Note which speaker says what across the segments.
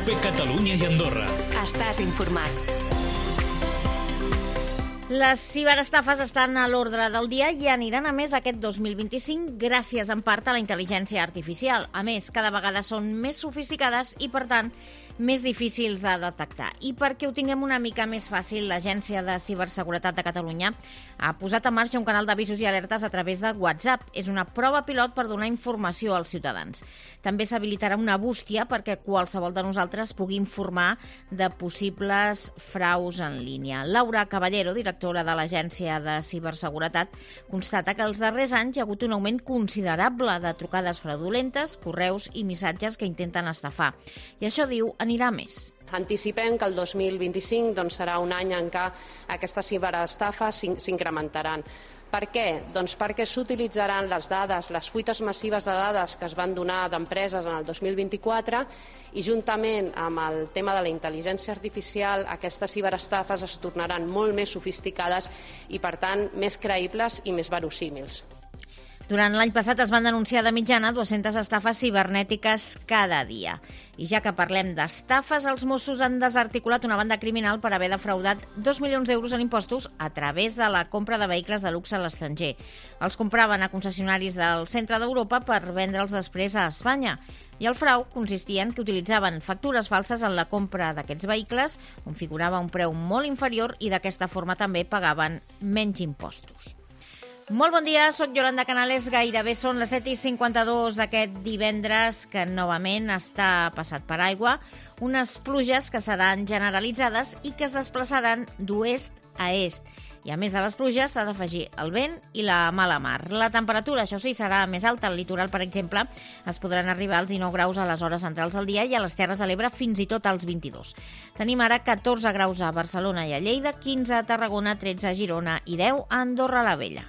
Speaker 1: COPE Catalunya i Andorra.
Speaker 2: Estàs informat.
Speaker 3: Les ciberestafes estan a l'ordre del dia i aniran a més aquest 2025 gràcies en part a la intel·ligència artificial. A més, cada vegada són més sofisticades i, per tant, més difícils de detectar. I perquè ho tinguem una mica més fàcil, l'Agència de Ciberseguretat de Catalunya ha posat en marxa un canal d'avisos i alertes a través de WhatsApp. És una prova pilot per donar informació als ciutadans. També s'habilitarà una bústia perquè qualsevol de nosaltres pugui informar de possibles fraus en línia. Laura Caballero, directora de l'Agència de Ciberseguretat, constata que els darrers anys hi ha hagut un augment considerable de trucades fraudulentes, correus i missatges que intenten estafar. I això, diu, anirà més.
Speaker 4: Anticipem que el 2025 serà un any en què aquestes ciberestafes s'incrementaran. Per què? Doncs perquè s'utilitzaran les dades, les fuites massives de dades que es van donar d'empreses en el 2024 i juntament amb el tema de la intel·ligència artificial aquestes ciberestafes es tornaran molt més sofisticades i, per tant, més creïbles i més verosímils.
Speaker 3: Durant l'any passat es van denunciar de mitjana 200 estafes cibernètiques cada dia. I ja que parlem d'estafes, els Mossos han desarticulat una banda criminal per haver defraudat 2 milions d'euros en impostos a través de la compra de vehicles de luxe a l'estranger. Els compraven a concessionaris del centre d'Europa per vendre'ls després a Espanya. I el frau consistia en que utilitzaven factures falses en la compra d'aquests vehicles, on figurava un preu molt inferior i d'aquesta forma també pagaven menys impostos. Molt bon dia, soc Yolanda Canales, gairebé són les 7:52 d'aquest divendres, que novament està passat per aigua, unes pluges que seran generalitzades i que es desplaçaran d'oest a est. I a més de les pluges s'ha d'afegir el vent i la mala mar. La temperatura, això sí, serà més alta. Al litoral, per exemple, es podran arribar als 19 graus a les hores centrals del dia i a les Terres de l'Ebre fins i tot als 22. Tenim ara 14 graus a Barcelona i a Lleida, 15 a Tarragona, 13 a Girona i 10 a Andorra la Vella.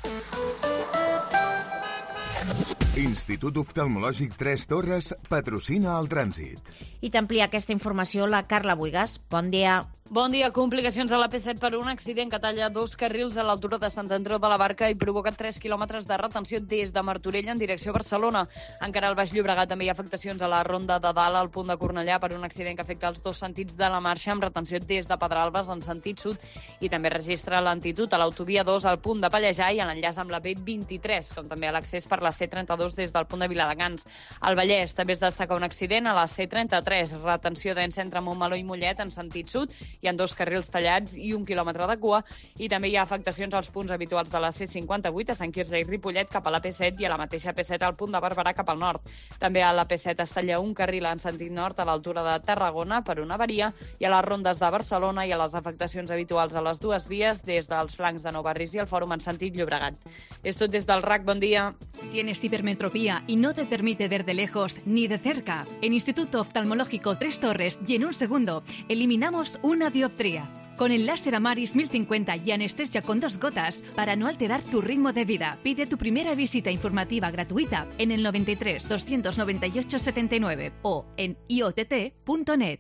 Speaker 5: Institut Oftalmològic Tres Torres patrocina el trànsit.
Speaker 3: I t'amplia aquesta informació la Carla Buigas. Bon dia.
Speaker 6: Bon dia. Complicacions a l'AP7 per un accident que talla 2 carrils a l'altura de Sant Andreu de la Barca i provoca 3 quilòmetres de retenció des de Martorell en direcció a Barcelona. Encara al Baix Llobregat també hi ha afectacions a la Ronda de Dalt al punt de Cornellà per un accident que afecta els dos sentits de la marxa amb retenció des de Pedralbes en sentit sud i també registra lentitud a l'autovia 2 al punt de Pallejà i a l'enllaç amb la B23, com també a l'accés per la C32 des del punt de Viladegans. Al Vallès també es destaca un accident a la C33, retenció densa entre Montmeló i Mollet en sentit sud. Hi ha 2 carrils tallats i 1 quilòmetre de cua i també hi ha afectacions als punts habituals de la C58 a Sant Quirze i Ripollet cap a la P7 i a la mateixa P7 al punt de Barberà cap al nord. També a la P7 es talla un carril en sentit nord a l'altura de Tarragona per una avaria i a les rondes de Barcelona i a les afectacions habituals a les dues vies des dels flancs de Nou Barris i el Fòrum en sentit Llobregat. És tot des del RAC, bon dia.
Speaker 7: ¿Tienes hipermetropía y no te permite ver de lejos ni de cerca? En Instituto Oftalmológico Tres Torres y en un segundo eliminamos una dioptría. Con el láser Amaris 1050 y anestesia con 2 gotas para no alterar tu ritmo de vida. Pide tu primera visita informativa gratuita en el 93 298 79 o en iott.net.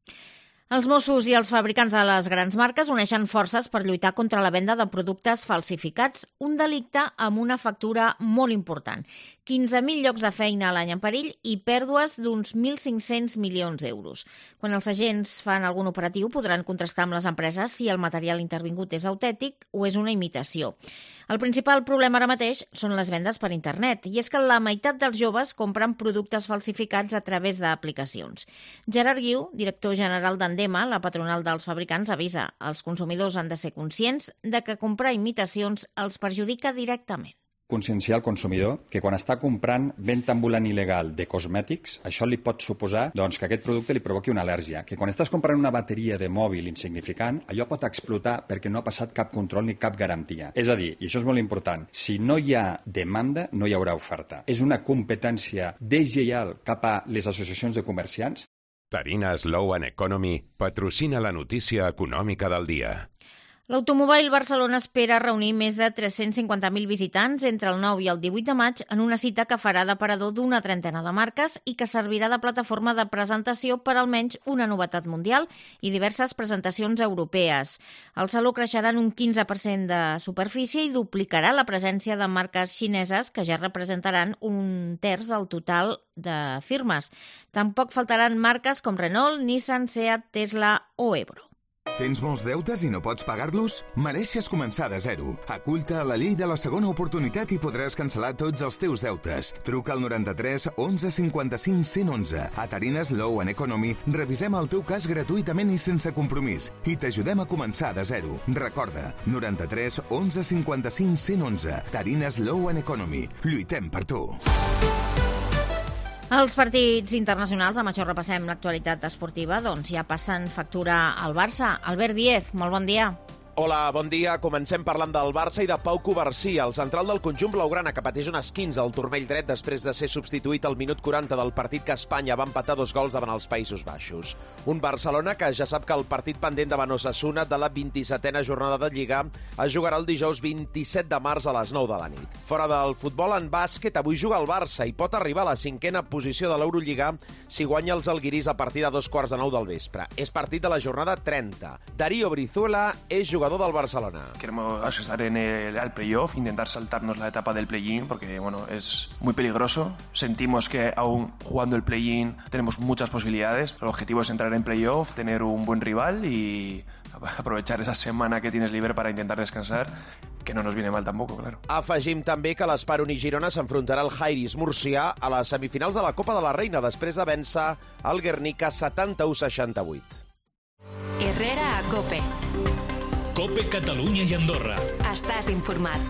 Speaker 3: Els Mossos i els fabricants de les grans marques uneixen forces per lluitar contra la venda de productes falsificats, un delicte amb una factura molt important. 15.000 llocs de feina a l'any en perill i pèrdues d'uns 1.500 milions d'euros. Quan els agents fan algun operatiu podran contrastar amb les empreses si el material intervingut és autèntic o és una imitació. El principal problema ara mateix són les vendes per internet, i és que la meitat dels joves compren productes falsificats a través d'aplicacions. Gerard Guiu, director general d'Endema, la patronal dels fabricants, avisa: els consumidors han de ser conscients de que comprar imitacions els perjudica directament.
Speaker 8: Conscienciar el consumidor que quan està comprant venda ambulant il·legal de cosmètics, això li pot suposar que aquest producte li provoqui una al·lèrgia. Que quan estàs comprant una bateria de mòbil insignificant, allò pot explotar perquè no ha passat cap control ni cap garantia. És a dir, i això és molt important, si no hi ha demanda, no hi haurà oferta. És una competència deslleial cap a les associacions de comerciants.
Speaker 9: Tarina Slow and Economy patrocina la notícia econòmica del dia.
Speaker 3: L'Automòbil Barcelona espera reunir més de 350.000 visitants entre el 9 i el 18 de maig en una cita que farà d'aparador d'una trentena de marques i que servirà de plataforma de presentació per almenys una novetat mundial i diverses presentacions europees. El saló creixerà en un 15% de superfície i duplicarà la presència de marques xineses que ja representaran un terç del total de firmes. Tampoc faltaran marques com Renault, Nissan, Seat, Tesla o Ebro.
Speaker 5: Tens molts deutes i no pots pagar-los? Mereixes començar de zero. Acull-te a la llei de la segona oportunitat i podràs cancel·lar tots els teus deutes. Truca al 93 11 55 111. A Tarines Law and Economy revisem el teu cas gratuïtament i sense compromís i t'ajudem a començar de zero. Recorda, 93 11 55 111. Tarines Law and Economy. Lluitem per tu.
Speaker 3: Els partits internacionals, amb això repassem l'actualitat esportiva, doncs ja passen factura al Barça. Albert Díez, molt bon dia.
Speaker 1: Hola, bon dia. Comencem parlant del Barça i de Pau Covarsí, el central del conjunt blaugrana que pateix un esquinç al turmell dret després de ser substituït al minut 40 del partit que Espanya va empatar 2 gols davant els Països Baixos. Un Barcelona que ja sap que el partit pendent davant Osasuna de la 27a jornada de Lliga es jugarà el dijous 27 de març a les 9 de la nit. Fora del futbol, en bàsquet, avui juga el Barça i pot arribar a la 5a posició de l'Eurolliga si guanya els alguiris a partir de 2:15 del vespre. És partit de la jornada 30. Darío Brizuela és jugador del Barcelona.
Speaker 2: Queremos estar en el playoff, intentar saltarnos la etapa del play-in, porque bueno, es muy peligroso. Sentimos que aún jugando el play-in tenemos muchas posibilidades. El objetivo es entrar en playoff, tener un buen rival y aprovechar esa semana que tienes libre para intentar descansar, que no nos viene mal tampoco, claro.
Speaker 1: Afegim també que l'Esperoni Girona s'enfrontarà al Jairis Murcià a les semifinals de la Copa de la Reina després de vèncer el Guernica 71-68.
Speaker 9: Herrera a COPE.
Speaker 10: COPE Catalunya i Andorra.
Speaker 9: Estás informat.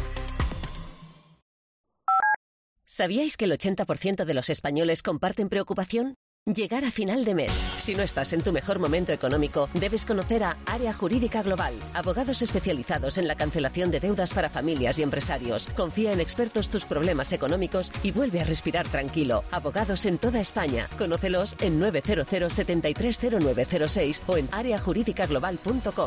Speaker 11: ¿Sabíais que el 80% de los españoles comparten preocupación? Llegar a final de mes. Si no estás en tu mejor momento económico, debes conocer a Área Jurídica Global, abogados especializados en la cancelación de deudas para familias y empresarios. Confía en expertos tus problemas económicos y vuelve a respirar tranquilo. Abogados en toda España. Conócelos en 900 730906 o en areajuridicaglobal.com.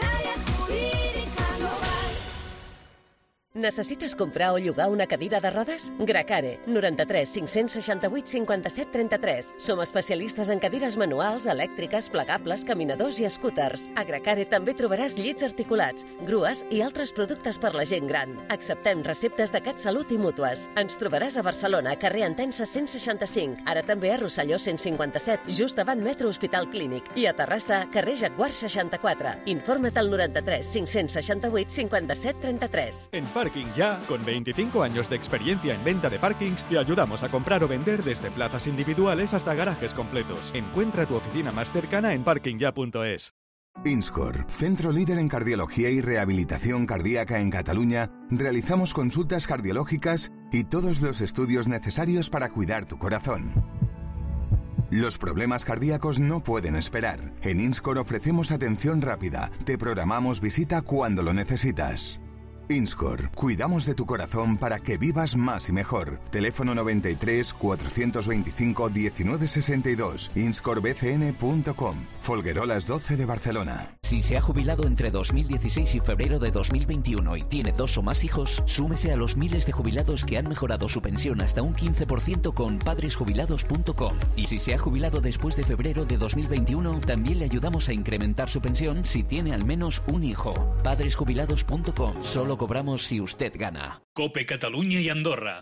Speaker 11: Necessites comprar o llogar una cadira de rodes? Gracare, 93 568 57 33. Som especialistes en cadires manuals, elèctriques, plegables, caminadors i scooters. A Gracare també trobaràs llits articulats, grues i altres productes per la gent gran. Acceptem receptes de CatSalut i mútues. Ens trobaràs a Barcelona, carrer Entença 165, ara també a Rosselló 157, just davant Metro Hospital Clínic, i a Terrassa, carrer Jaguar 64. Informa't al 93 568 57 33.
Speaker 12: En Parking Ya, con 25 años de experiencia en venta de parkings, te ayudamos a comprar o vender desde plazas individuales hasta garajes completos. Encuentra tu oficina más cercana en parkingya.es.
Speaker 5: Inscor, centro líder en cardiología y rehabilitación cardíaca en Cataluña, realizamos consultas cardiológicas y todos los estudios necesarios para cuidar tu corazón. Los problemas cardíacos no pueden esperar. En Inscor ofrecemos atención rápida. Te programamos visita cuando lo necesitas. Inscor, cuidamos de tu corazón para que vivas más y mejor. Teléfono 93 425 1962, inscorbcn.com, Folguerolas 12 de Barcelona.
Speaker 13: Si se ha jubilado entre 2016 y febrero de 2021 y tiene 2 o más hijos, súmese a los miles de jubilados que han mejorado su pensión hasta un 15% con padresjubilados.com. Y si se ha jubilado después de febrero de 2021, también le ayudamos a incrementar su pensión si tiene al menos un hijo. Padresjubilados.com. Solo cobramos si usted gana.
Speaker 10: COPE Catalunya i Andorra.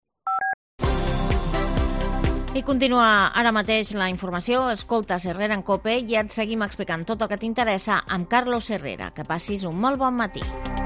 Speaker 3: I continua ara mateix la informació. Escoltes Herrera en COPE i et seguim explicant tot el que t'interessa amb Carlos Herrera. Que passis un molt bon matí.